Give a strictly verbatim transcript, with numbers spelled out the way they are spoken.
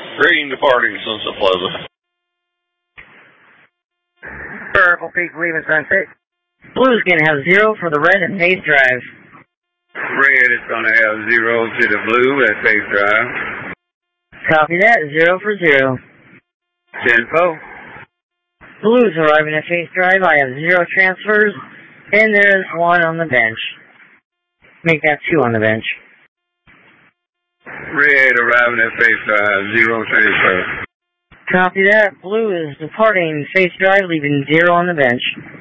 Green departing Sunset Plaza. Purple Peak leaving Sunset. Blue's going to have zero for the red at Faith Drive. Red is going to have zero to the blue at Faith Drive. Copy that, zero for zero. ten four. Blue's arriving at Faith Drive. I have zero transfers, and there is one on the bench. Make that two on the bench. Red arriving at Faith Drive, zero transfer. Copy that. Blue is departing Faith Drive, leaving zero on the bench.